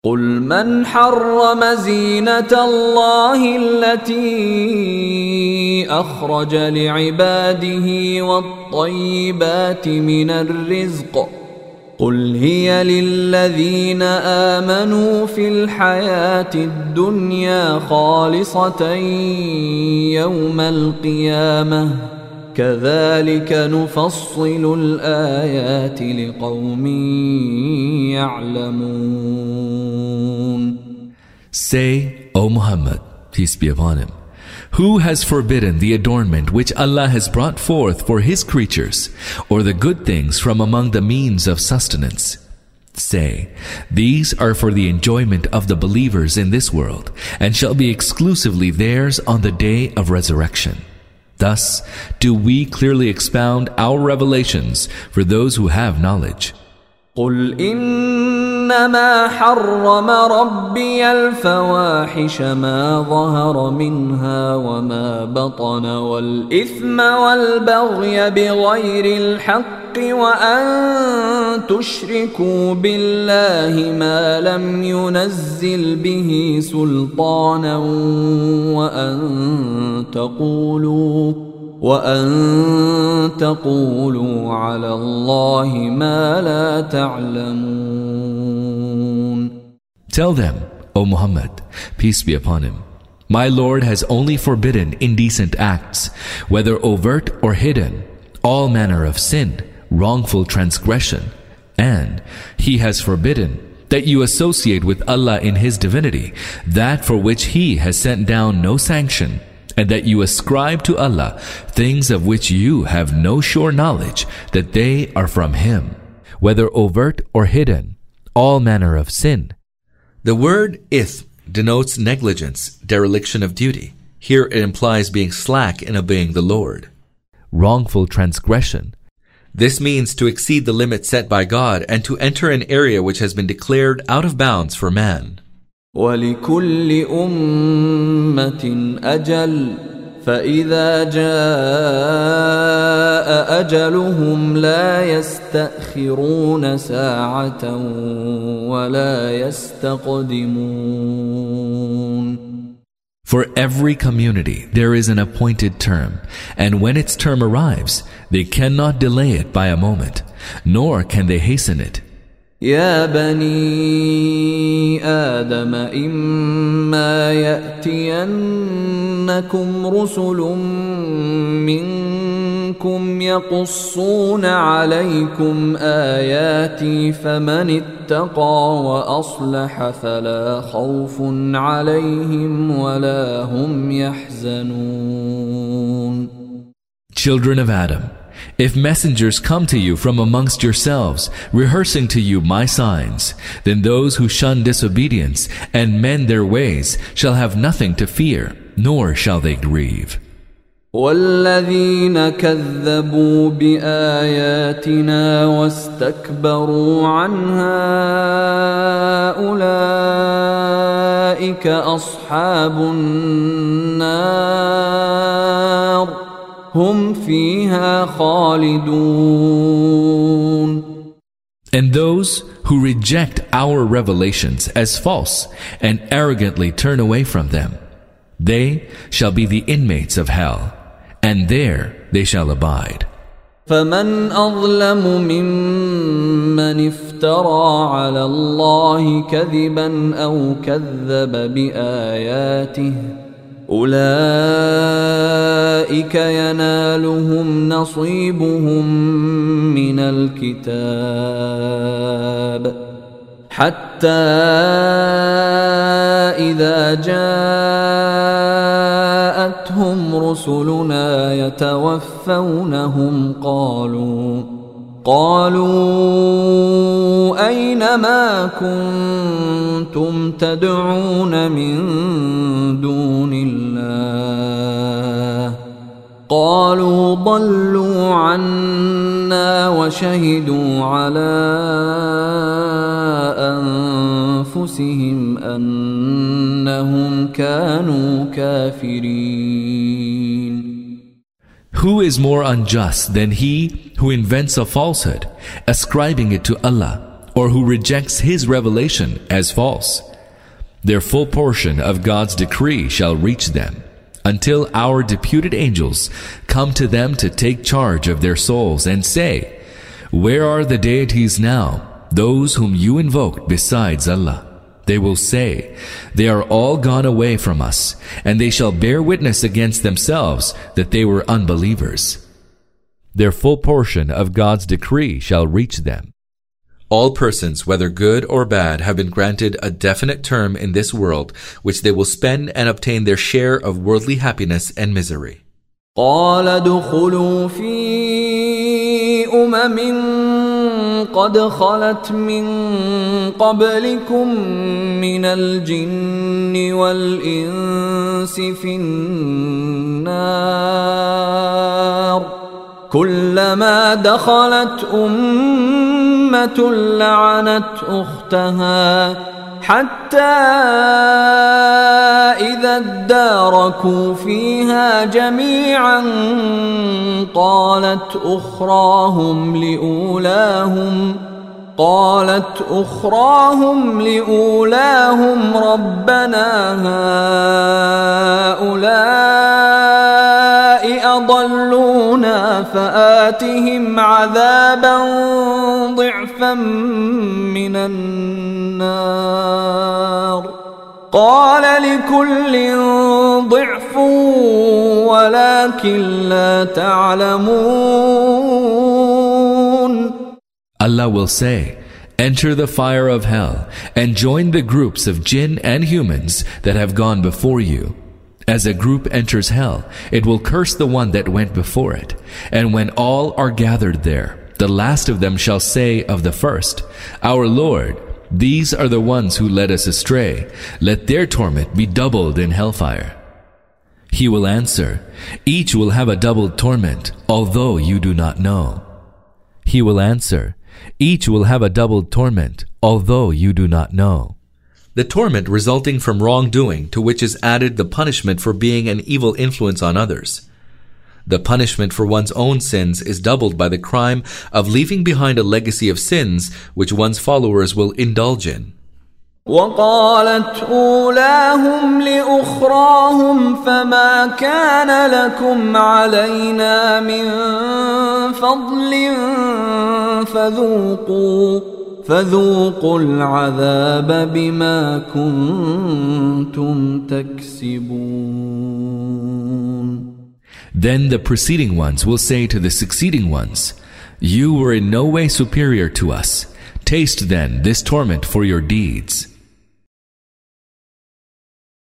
قل من حرم زينة الله التي أخرج لعباده والطيبات من الرزق قل هي للذين آمنوا في الحياة الدنيا خالصة يوم القيامة كذلك نفصل الآيات لقوم يعلمون. Say, O Muhammad, peace be upon him, who has forbidden the adornment which Allah has brought forth for His creatures, or the good things from among the means of sustenance? Say, these are for the enjoyment of the believers in this world, and shall be exclusively theirs on the day of resurrection. Thus do we clearly expound our revelations for those who have knowledge. قل إنما حرم ربي الفواحش ما ظهر منها وما بطن والإثم والبغي بغير الحق وأن تشركوا بالله ما لم ينزل به سلطانا وأن تقولوا على الله ما لا تعلمون. Tell them, O Muhammad, peace be upon him, my Lord has only forbidden indecent acts, whether overt or hidden, all manner of sin, wrongful transgression, and He has forbidden that you associate with Allah in His divinity that for which He has sent down no sanction, and that you ascribe to Allah things of which you have no sure knowledge that they are from Him, whether overt or hidden, all manner of sin. The word ithm denotes negligence, dereliction of duty. Here it implies being slack in obeying the Lord. Wrongful transgression. This means to exceed the limit set by God and to enter an area which has been declared out of bounds for man. وَلِكُلِّ أُمَّةٍ أَجَلٌ فَإِذَا جَاءَ أَجَلُهُمْ لَا يَسْتَأْخِرُونَ سَاعَةً وَلَا يَسْتَقْدِمُونَ. For every community there is an appointed term, and when its term arrives, they cannot delay it by a moment, nor can they hasten it. يا بني آدم إما يأتينكم رسل منكم يقصون عليكم آياتي فمن اتقى وأصلح فلا خوف عليهم ولا هم يحزنون. Children of Adam, if messengers come to you from amongst yourselves, rehearsing to you my signs, then those who shun disobedience and mend their ways shall have nothing to fear, nor shall they grieve. والذين كذبوا بآياتنا واستكبروا عنها أولئك أصحاب النار هم فيها خالدون. And those who reject our revelations as false and arrogantly turn away from them, they shall be the inmates of hell, and there they shall abide. فمن أظلم ممن افترى على الله كذبا أو كذب بآياته أولئك ينالهم نصيبهم من الكتاب حتى إذا جاءتهم رسلنا يتوفونهم قالوا أين ما كنتم تدعون من دون الله قالوا ضلوا عنا وشهدوا على أنفسهم أنهم كانوا كافرين. Who is more unjust than he who invents a falsehood, ascribing it to Allah, or who rejects His revelation as false. Their full portion of God's decree shall reach them, until our deputed angels come to them to take charge of their souls and say, "Where are the deities now, those whom you invoked besides Allah?" They will say, "They are all gone away from us, and they shall bear witness against themselves that they were unbelievers." Their full portion of God's decree shall reach them. All persons, whether good or bad, have been granted a definite term in this world, which they will spend and obtain their share of worldly happiness and misery. قال ادخلوا في قد خلت من قبلكم من الجن والإنس في النار كلما دخلت أمة لعنت أختها حتى إذا اداركوا فيها جميعا قالت أخراهم لأولاهم ربنا هؤلاء أضلونا فآتهم عذابا ضعفا من النار قال لكل ضعف ولكن لا تعلمون. Allah will say, "Enter the fire of hell and join the groups of jinn and humans that have gone before you. As a group enters hell, it will curse the one that went before it. And when all are gathered there, the last of them shall say of the first, 'Our Lord, these are the ones who led us astray. Let their torment be doubled in hellfire.' He will answer, 'Each will have a doubled torment, although you do not know.' He will answer, 'Each will have a doubled torment, although you do not know.'" The torment resulting from wrongdoing, to which is added the punishment for being an evil influence on others. The punishment for one's own sins is doubled by the crime of leaving behind a legacy of sins which one's followers will indulge in. وقالت أولاهم لأخراهم فما كان لكم علينا من فضل فذوقوا العذاب بما كنتم تكسبون. Then the preceding ones will say to the succeeding ones, "You were in no way superior to us. Taste then this torment for your deeds."